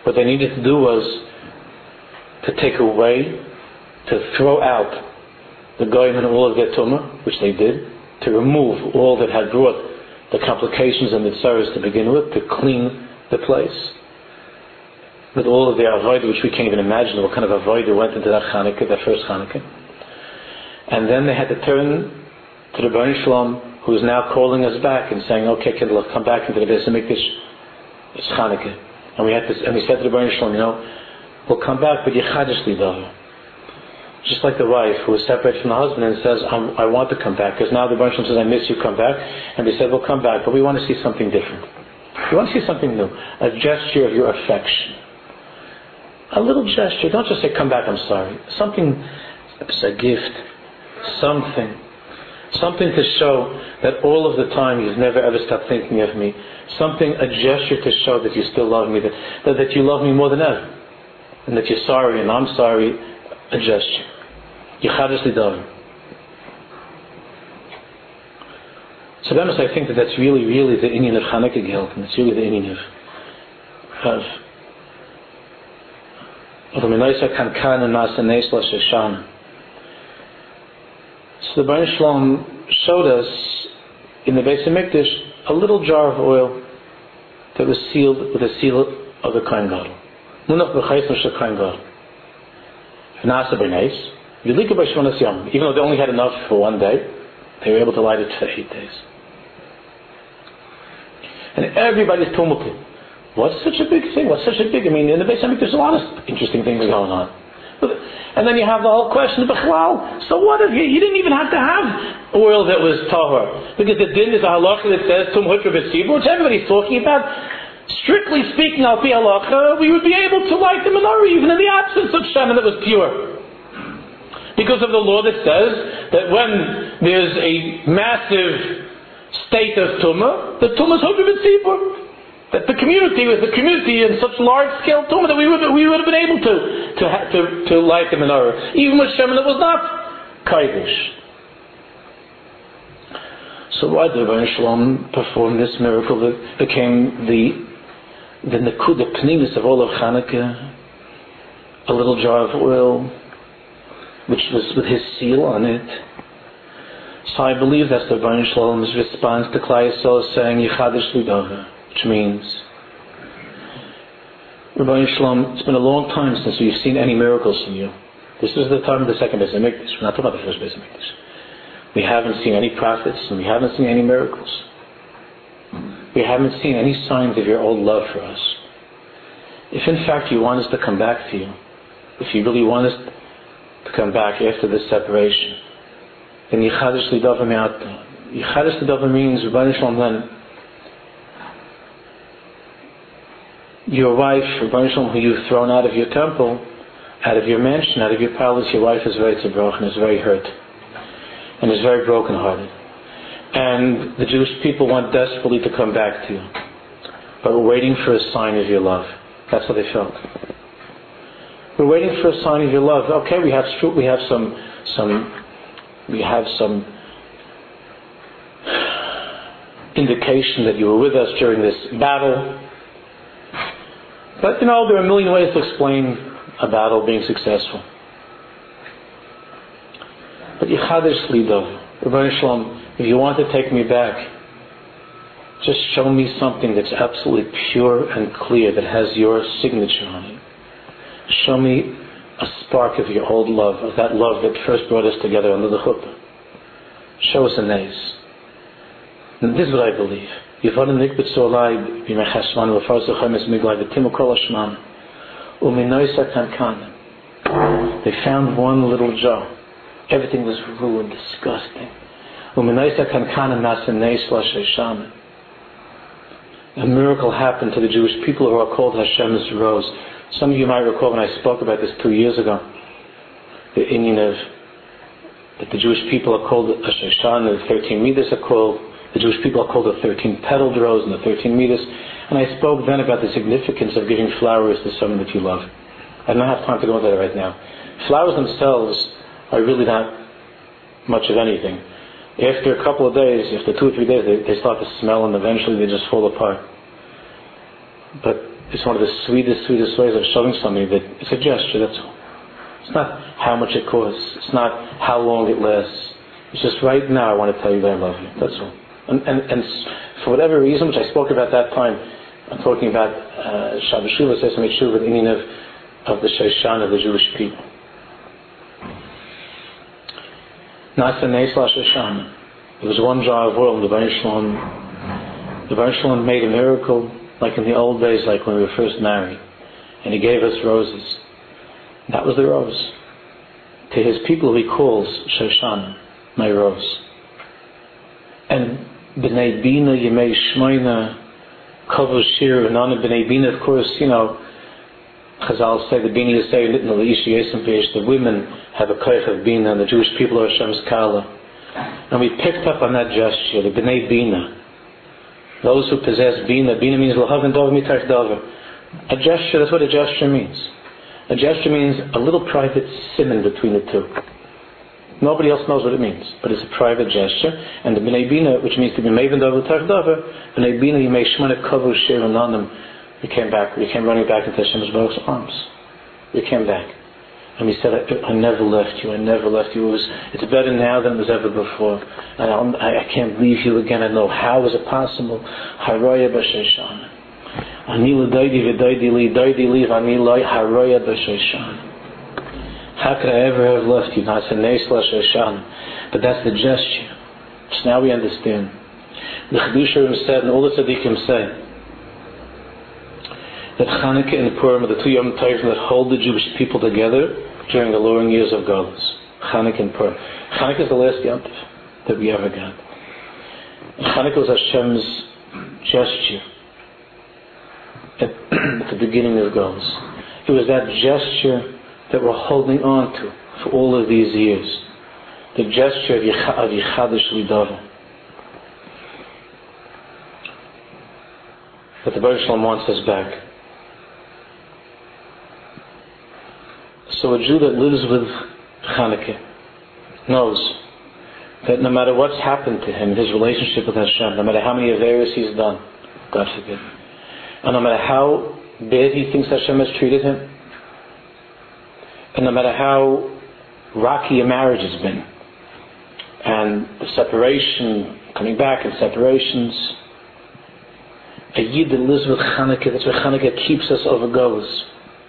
What they needed to do was to take away, to throw out the goyim and all of their tumah, which they did, to remove all that had brought the complications and the tsaros to begin with, to clean the place. With all of the avodah, which we can't even imagine what kind of avodah went into that Chanukah, that first Chanukah. And then they had to turn to the Rebbeinu Shalom, who is now calling us back and saying, okay, Kindle, come back into the Beis HaMikdash. It's Chanukah. And we had to, and we said to the Rebbeinu Shalom, you know, we'll come back, but Yechadish Lidav. Just like the wife who was separated from the husband and says, I'm, I want to come back, because now the Rebbeinu Shalom says, I miss you, come back. And we said, we'll come back, but we want to see something different. We want to see something new. A gesture of your affection. A little gesture. Don't just say, come back, I'm sorry. Something, a gift. Something. Something to show that all of the time you've never ever stopped thinking of me. Something, a gesture to show that you still love me, that, that, that you love me more than ever. And that you're sorry and I'm sorry. A gesture. Yechadish Lidav. So that means I think that that's really, really the inyan of Chanukah Geld, and it's really the inyan of of of the Menaisa Kankan and Nasa Nesla Shoshana. So the Rebbeinu Shalom showed us in the Beis HaMikdash a little jar of oil that was sealed with a seal of the Kohen Gadol. Munach b'chayis shel Kohen Gadol. Nasa b'neis. Yudlika b'shmonas yom. Even though they only had enough for one day, they were able to light it for eight days. And everybody's tumulted. What's such a big thing? What's such a big... I mean, in the Beis HaMikdash there's a lot of interesting things going on. But, and then you have the whole question of Bechlal. So what if you... You didn't even have to have oil that was tahor. Because the din is a halacha that says Tum Hutra B'tzibur, which everybody's talking about. Strictly speaking, al pi halacha, we would be able to light the menorah even in the absence of shemen that was pure. Because of the law that says that when there's a massive state of tumah, the tumah is Hutra B'tzibur. That the community was the community in such large scale tumah that we would we would have been able to to to, to light the menorah, even with shemen that was not kodesh. So why did Rebbeinu Shalom perform this miracle that became the the nekuda pnimis of all of Chanukah? A little jar of oil, which was with his seal on it. So I believe that's the Rebbeinu Shalom's response to Klal Yisrael saying Yechadish Lidav. Which means, Rebbeinu Shalom, it's been a long time since we've seen any miracles from you. This is the time of the second Beis HaMikdash. We're not talking about the first Beis HaMikdash. We haven't seen any prophets and we haven't seen any miracles. We haven't seen any signs of your old love for us. If in fact you want us to come back to you, if you really want us to come back after this separation, then Yechadish Lidav Me'ata. Yechadish Lidav means, Rebbeinu Shalom, then your wife, Rebbeinu Shalom, who you've thrown out of your temple, out of your mansion, out of your palace, your wife is very tzibroch and is very hurt and is very brokenhearted. And the Jewish people want desperately to come back to you, but we're waiting for a sign of your love. That's what they felt. We're waiting for a sign of your love. Okay, we have we have some some we have some indication that you were with us during this battle. But, you know, there are a million ways to explain a battle being successful. But Yechadish Lidav, Rebbeinu Shalom, if you want to take me back, just show me something that's absolutely pure and clear, that has your signature on it. Show me a spark of your old love, of that love that first brought us together under the chuppah. Show us a nace. And this is what I believe. They found one little jar. Everything was ruined, disgusting. A miracle happened to the Jewish people who are called Hashem's rose. Some of you might recall when I spoke about this two years ago, the inyan of that the Jewish people are called Shoshana, the thirteen midas are called. The Jewish people are called the thirteen-petaled rose and the thirteen midas. And I spoke then about the significance of giving flowers to someone that you love. I don't have time to go into that right now. Flowers themselves are really not much of anything. After a couple of days, after two or three days, they, they start to smell and eventually they just fall apart. But is one of the sweetest, sweetest ways of showing somebody that it's a gesture, that's all. It's not how much it costs. It's not how long it lasts. It's just right now I want to tell you that I love you. That's all. And, and, and for whatever reason, which I spoke about that time, I'm talking about Shabbat Shuvah, Sesame Shuvah, the meaning of, of the Shoshan of the Jewish people. Nasa Neisla Shoshan. There was one jar of oil in the Baruch Shalom. The Baruch Shalom made a miracle, like in the old days, like when we were first married. And he gave us roses. That was the rose. To his people he calls Shoshan, my rose. And B'nai Bina, Yemei Shmoina, Kavos Shir, and on B'nai Bina, of course, you know, Chazal say, the Bina you say, the women have a koich of Bina, and the Jewish people are Hashem's Kala. And we picked up on that gesture, the B'nai Bina. Those who possess Bina, Bina means L'haven Dov Mitach Dover. A gesture, that's what a gesture means. A gesture means a little private simon between the two. Nobody else knows what it means, but it's a private gesture. And the B'nai Bina, which means to be Maven Dov Mitach Dover, B'nai Bina, Yimei Shmona Kavos Shir Anonim, we came back, we came running back into Hashem's Baruch's arms. We came back. And we said, I, I never left you, I never left you. It was, it's better now than it was ever before. And I, I can't leave you again. I know, how is it possible? Haroya b'Shoshan. Ani l'doidi v'doidi li, doidi li v'ani loy haroya b'Shoshan. How could I ever have left you? Not Shoshan. But that's the gesture. So now we understand. The Chedusharim said, and all the Tzaddikim say, that Chanukah and Purim are the two Yom Tovim that hold the Jewish people together during the lowering years of Galus. Chanukah and Purim. Chanukah is the last Yom Tov that we ever got. And Chanukah was Hashem's gesture at, at the beginning of Galus. It was that gesture that we're holding on to for all of these years. The gesture of Yichadash Lidava. That the Baruch Shalom wants us back. So a Jew that lives with Chanukah knows that no matter what's happened to him, his relationship with Hashem, no matter how many Averos he's done, God forbid, and no matter how bad he thinks Hashem has treated him, and no matter how rocky a marriage has been, and the separation, coming back and separations, a Yid that lives with Chanukah, that's where Chanukah keeps us over Galus.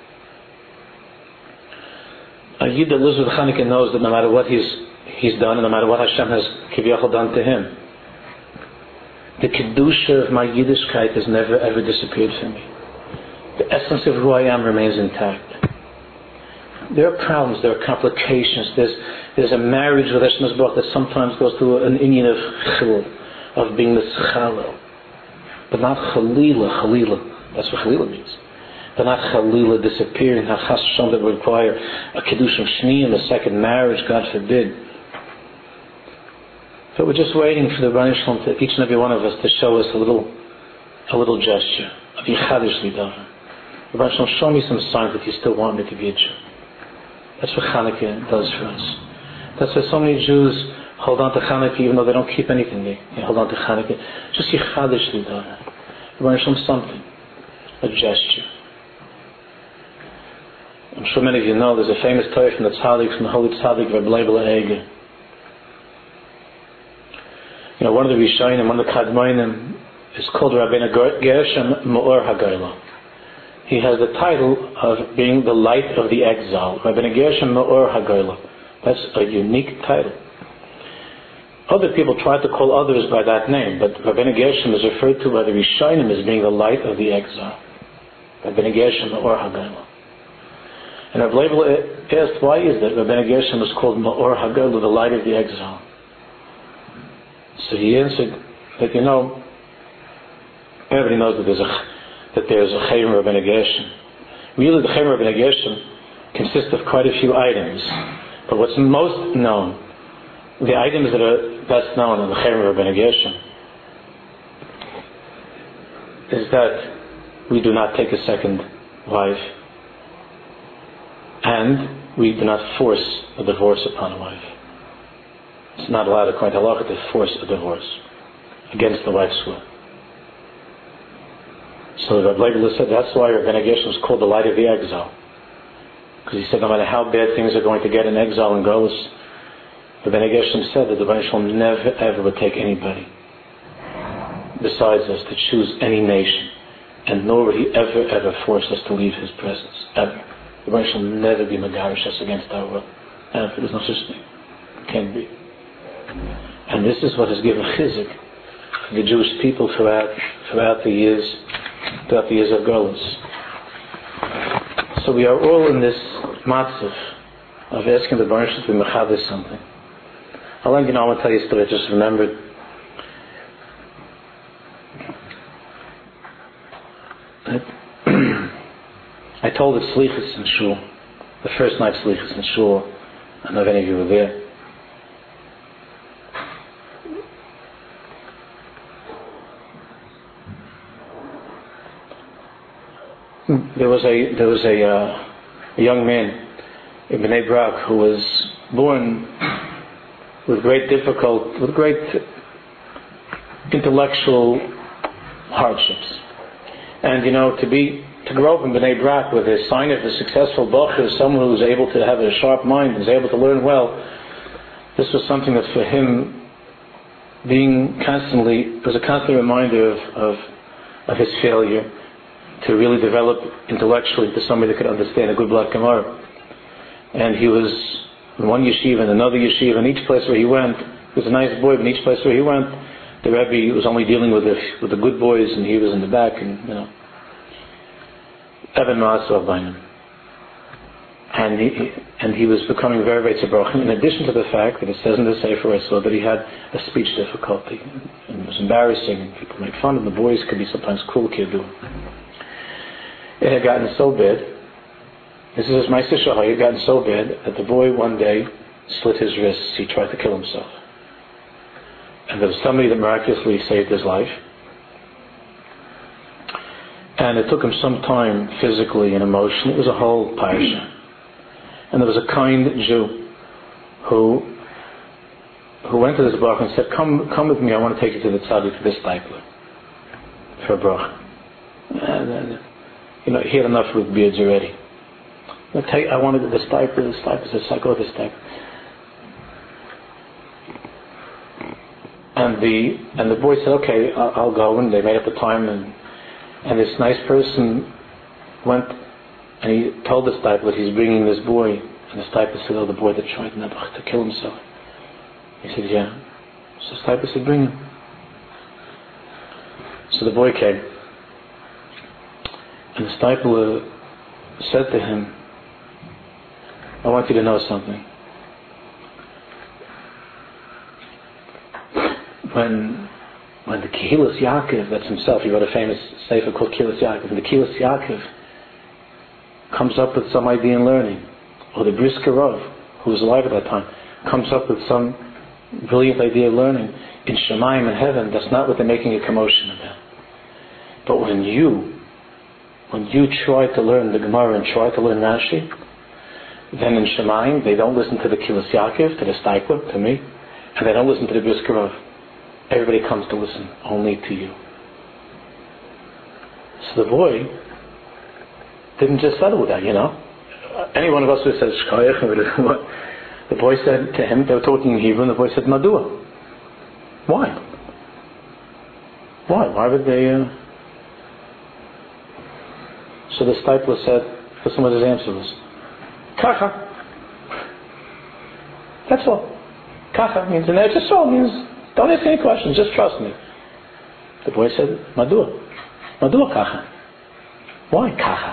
A Yid that lives with Chanukah knows that no matter what he's he's done, and no matter what Hashem has Kiviyachol done to him, the Kedusha of my Yiddishkeit has never ever disappeared from me. The essence of who I am remains intact. There are problems, there are complications. There's there's a marriage with Hashem's Baruch that sometimes goes through an inyan of chil, of being the chalil, but not chalila. Chalila, that's what chalila means. But not chalila disappearing, not chas v'shalom that would require a kedusha shniyim, a second marriage, God forbid. But we're just waiting for the Baruch Shalom, to each and every one of us, to show us a little, a little gesture of yichadish lidavar. The Baruch Shalom, show me some signs that you still want me to be a Jew. That's what Chanukah does for us. That's why so many Jews hold on to Chanukah even though they don't keep anything. They, they hold on to Chanukah. Just yichadish lidavar. The Baruch Shalom, something, a gesture. I'm sure many of you know there's a famous Torah from the Tzaddik, from the Holy Tzaddik, Reb Leibel Eger. You know, one of the Rishonim, one of the Kadmonim, is called Rabbeinu Gershom Me'or HaGoyla. He has the title of being the light of the exile. Rabbeinu Gershom Me'or HaGoyla. That's a unique title. Other people try to call others by that name, but Rabbeinu Gershom is referred to by the Rishonim as being the light of the exile. Rabbeinu Gershom Me'or HaGoyla. And Rabbi Leibel asked, why is that Rabbeinu Gershom was called Me'or HaGoyla, the light of the exile? So he answered that, you know, everybody knows that there's a that there's a Chayim Rabbeinu Gershom. Really, the Chayim Rabbeinu Gershom consists of quite a few items. But what's most known, the items that are best known in the Chayim Rabbeinu Gershom, is that we do not take a second wife, and we do not force a divorce upon a wife. It's not allowed according to halacha to force a divorce against the wife's will. So Rabbi Leibler said that's why Rabbeinu Gershon was called the light of the exile. Because he said no matter how bad things are going to get in exile and Golus, Rabbeinu Gershon said that the Rebbeinu Shalom never ever would take anybody besides us to choose any nation. And nor would he ever ever force us to leave his presence. Ever. The Rebbeinu Shalom never be megarish us against our will. Ever. There's no such thing. Can't be. And this is what has given chizuk for the Jewish people throughout throughout the years throughout the years of Golus. So we are all in this matzav of asking the Rebbeinu Shalom to be mechadis something. I'll end, you know, I want to tell you a story I just remembered. I told the Slichus in Shul, the first night Slichus in Shul. I don't know if any of you were there. There was a there was a, uh, a young man in Bnei Brak who was born with great difficult, with great intellectual hardships, and you know to be to grow up in Bnei Brak with a sign of a successful bocher, someone who was able to have a sharp mind, was able to learn well. This was something that for him, being constantly was a constant reminder of of, of his failure to really develop intellectually to somebody that could understand a good blood Gemara. And he was in one yeshiva and another yeshiva, and each place where he went, he was a nice boy, but in each place where he went, the Rebbe was only dealing with the with the good boys, and he was in the back, and you know, Evan Ma'asav Bainim. And he and he was becoming very, very tzibrochen. In addition to the fact that it says in the Sefer I saw that he had a speech difficulty, and it was embarrassing, and people made fun of him. The boys could be sometimes cool kiddu. It had gotten so bad, this is his Meister Shahai, it had gotten so bad that the boy one day slit his wrists. He tried to kill himself. And there was somebody that miraculously saved his life. And it took him some time physically and emotionally. It was a whole parasha. And there was a kind Jew who who went to this bracha and said, come come with me, I want to take you to the tzaddik, to this stipler, for a bracha. And, and you know, he had enough with beards already. I tell you, I wanted the stipler, the stipler says, I go to the stipler. And the and the boy said, okay, I'll, I'll go. And they made up the time, and and this nice person went and he told the stipler that he's bringing this boy. And the stipler said, oh, the boy that tried to kill himself. He said, yeah. So the stipler said, bring him. So the boy came. And the stipler said to him, I want you to know something. When when the Kehilas Yaakov, that's himself, he wrote a famous sefer called Kehilas Yaakov, when the Kehilas Yaakov comes up with some idea in learning, or the Brisker Rav, who was alive at that time, comes up with some brilliant idea of learning, in Shemayim in heaven, that's not what they're making a commotion about. But when you, when you try to learn the Gemara and try to learn Rashi, then in Shemayim, they don't listen to the Kehilas Yaakov, to the Steipler, to me, and they don't listen to the Brisker Rav. Everybody comes to listen only to you. So the boy didn't just settle with that, you know. Any one of us who says Shkoyach, the boy said to him, they were talking in Hebrew, and the boy said, Madua. Why? Why? Why would they... Uh... So the stipler said, listen what his answer was. Kacha. That's all. Kacha means, and that's just all means, don't ask any questions, just trust me. The boy said, Madua. Madua kacha. Why kacha?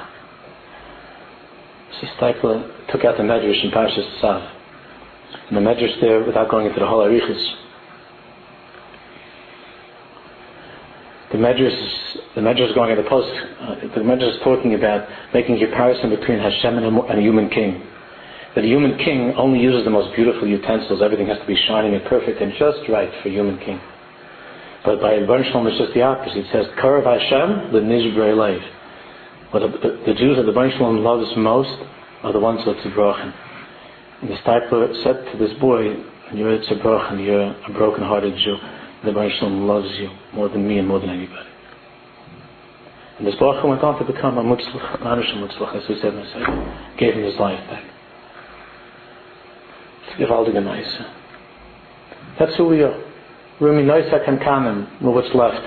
So Stipler took out the Medrash in Parshas Tzav. And the Medrash there, without going into the whole Arichas, the Medrash, the Medrash is going at the post, uh, the Medrash is talking about making a comparison between Hashem and a, and a human king. That a human king only uses the most beautiful utensils, everything has to be shining and perfect and just right for a human king. But by Rebbeinu Shalom it's just the opposite. It says, Karev Hashem l'nishbrei leiv. What the, the, the Jews that the Rebbeinu Shalom loves most are the ones that are tzibrochen. And the stipler said to this boy, you're a tzibrochen, you're a broken-hearted Jew. The Rebbeinu Shalom loves you more than me and more than anybody. And this Baruch went on to become a Mutzlach, an Anush Mutzlach, as we said in the second, gave him his life back. It's gewaltige Neise. That's who we are. Rumi Noisa Kankanim, what's left.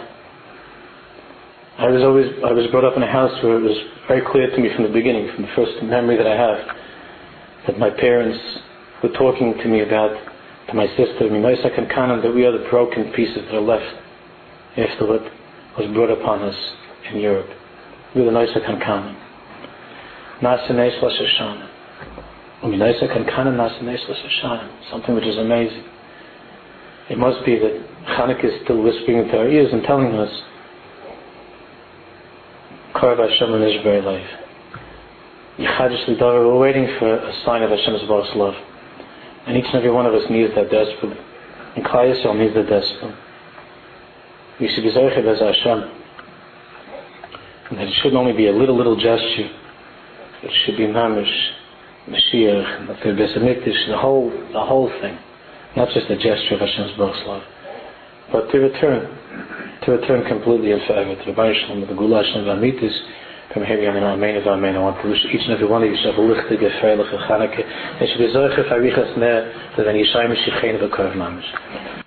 I was always, I was brought up in a house where it was very clear to me from the beginning, from the first memory that I have, that my parents were talking to me about, to my sister, Rumi Noisa Kankanim, that we are the broken pieces that are left after what was brought upon us in Europe. We are the Noisa Kankanim. Nasa Neis L'Shoshana. Rumi Noisa Kankanim, Nasa Neis L'Shoshana. Something which is amazing. It must be that Chanukah is still whispering into our ears and telling us, Karav Hashem and Ishbei life. Yichadish L'Davar, we're waiting for a sign of Hashem's Baruch's love. And each and every one of us needs that desperately. And Klal Yisrael needs that desperately. We should be Zocheh as Hashem. And that it shouldn't only be a little, little gesture. It should be Mamish, Mashiach, the Beis Hamikdash, the whole, the whole thing. Not just a gesture of Hashem's Baruch's love, but to return, to return completely and forever to the Baruch Shalom, the Gula Shalom, the Amitis, from here beyond, and Amen, and Amen. I want to wish each and every one of you to have a lichtige, freiliche Chanukah, and should be Zocheh, Farichas Ner, that then Yishayim Shichein, V'Korv Mamish.